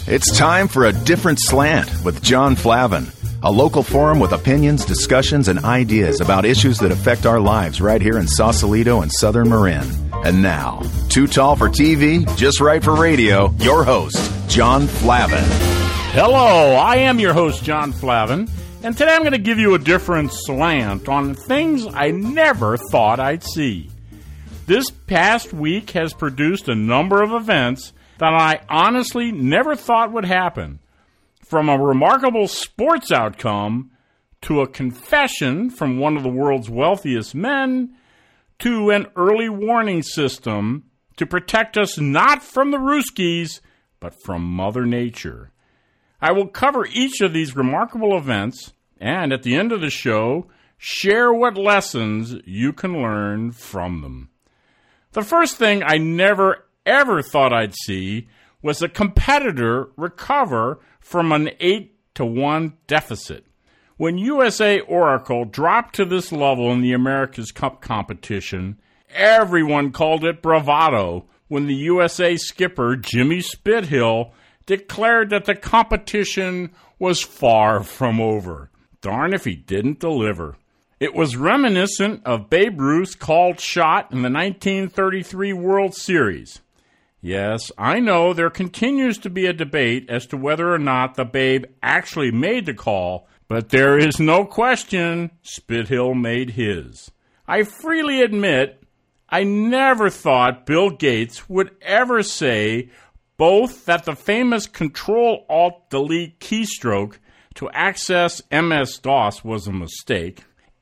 It's time for A Different Slant with John Flavin, a local forum with opinions, discussions, and ideas about issues that affect our lives right here in Sausalito and Southern Marin. And now, too tall for TV, just right for radio, your host, John Flavin. Hello, I am your host, John Flavin, and today I'm going to give you a different slant on things I never thought I'd see. This past week has produced a number of events that I honestly never thought would happen. From a remarkable sports outcome, to a confession from one of the world's wealthiest men, to an early warning system to protect us not from the Ruskies, but from Mother Nature. I will cover each of these remarkable events, and at the end of the show, share what lessons you can learn from them. The first thing I never ever thought I'd see was a competitor recover from an 8-1 deficit. When USA Oracle dropped to this level in the America's Cup competition, everyone called it bravado when the USA skipper Jimmy Spithill declared that the competition was far from over. Darn if he didn't deliver. It was reminiscent of Babe Ruth's called shot in the 1933 World Series. Yes, I know there continues to be a debate as to whether or not the Babe actually made the call, but there is no question Spithill made his. I freely admit I never thought Bill Gates would ever say both that the famous Control-Alt-Delete keystroke to access MS-DOS was a mistake,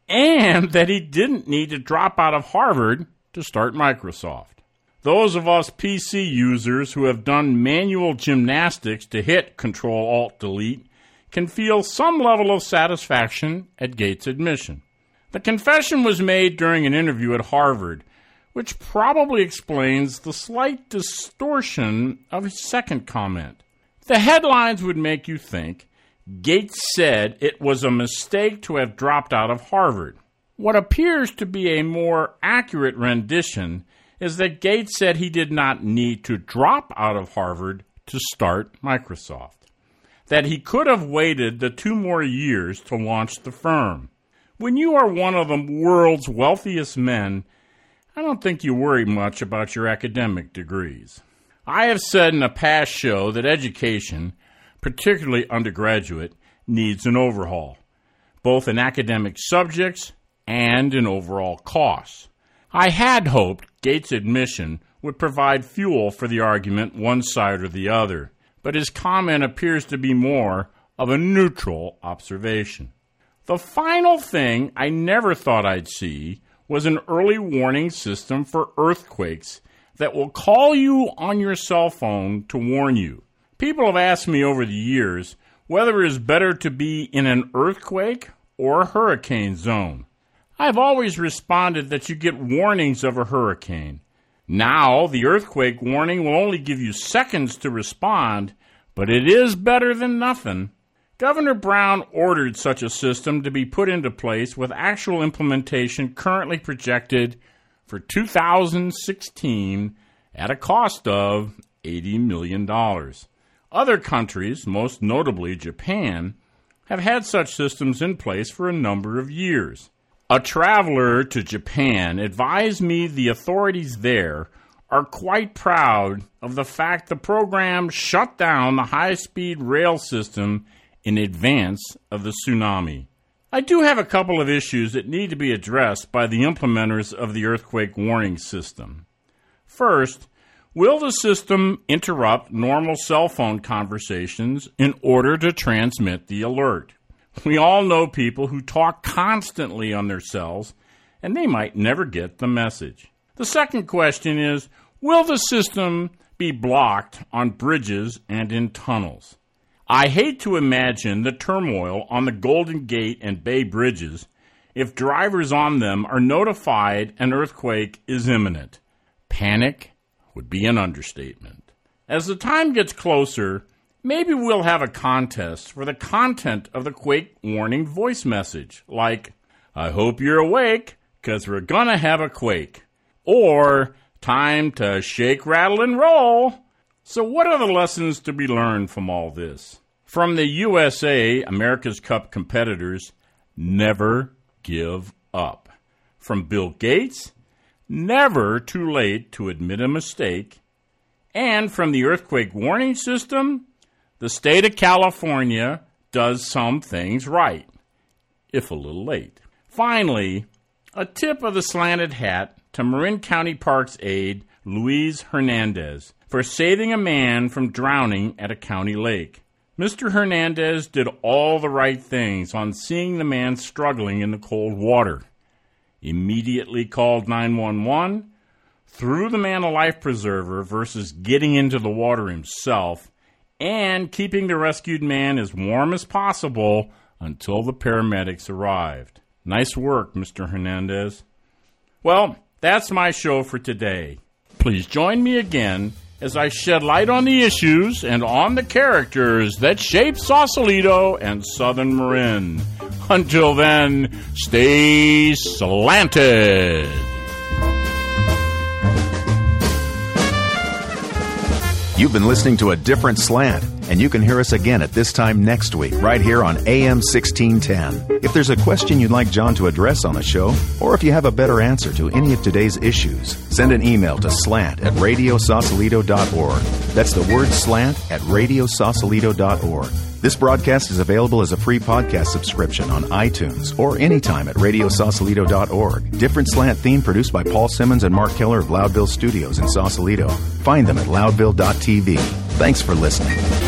and that he didn't need to drop out of Harvard to start Microsoft. Those of us PC users who have done manual gymnastics to hit Control-Alt-Delete can feel some level of satisfaction at Gates' admission. The confession was made during an interview at Harvard, which probably explains the slight distortion of his second comment. The headlines would make you think Gates said it was a mistake to have dropped out of Harvard. What appears to be a more accurate rendition is that Gates said he did not need to drop out of Harvard to start Microsoft, that he could have waited the 2 more years to launch the firm. When you are one of the world's wealthiest men, I don't think you worry much about your academic degrees. I have said in a past show that education, particularly undergraduate, needs an overhaul, both in academic subjects and in overall costs. I had hoped Gates' admission would provide fuel for the argument one side or the other, but his comment appears to be more of a neutral observation. The final thing I never thought I'd see was an early warning system for earthquakes that will call you on your cell phone to warn you. People have asked me over the years whether it is better to be in an earthquake or a hurricane zone. I've always responded that you get warnings of a hurricane. Now, the earthquake warning will only give you seconds to respond, but it is better than nothing. Governor Brown ordered such a system to be put into place with actual implementation currently projected for 2016 at a cost of $80 million. Other countries, most notably Japan, have had such systems in place for a number of years. A traveler to Japan advised me the authorities there are quite proud of the fact the program shut down the high-speed rail system in advance of the tsunami. I do have a couple of issues that need to be addressed by the implementers of the earthquake warning system. First, will the system interrupt normal cell phone conversations in order to transmit the alert? We all know people who talk constantly on their cells, and they might never get the message. The second question is, will the system be blocked on bridges and in tunnels? I hate to imagine the turmoil on the Golden Gate and Bay Bridges if drivers on them are notified an earthquake is imminent. Panic would be an understatement. As the time gets closer, maybe we'll have a contest for the content of the quake warning voice message, like, I hope you're awake, 'cause we're gonna have a quake. Or, time to shake, rattle, and roll. So what are the lessons to be learned from all this? From the USA, America's Cup competitors, never give up. From Bill Gates, never too late to admit a mistake. And from the earthquake warning system, the state of California does some things right, if a little late. Finally, a tip of the slanted hat to Marin County Parks aide Luis Hernandez for saving a man from drowning at a county lake. Mr. Hernandez did all the right things on seeing the man struggling in the cold water. Immediately called 911, threw the man a life preserver versus getting into the water himself, and keeping the rescued man as warm as possible until the paramedics arrived. Nice work, Mr. Hernandez. Well, that's my show for today. Please join me again as I shed light on the issues and on the characters that shape Sausalito and Southern Marin. Until then, stay slanted. You've been listening to A Different Slant, and you can hear us again at this time next week, right here on AM 1610. If there's a question you'd like John to address on the show, or if you have a better answer to any of today's issues, send an email to slant@radiosausalito.org. That's the word slant at radiosausalito.org. This broadcast is available as a free podcast subscription on iTunes or anytime at radiosausalito.org. Different Slant theme produced by Paul Simmons and Mark Keller of Loudville Studios in Sausalito. Find them at loudville.tv. Thanks for listening.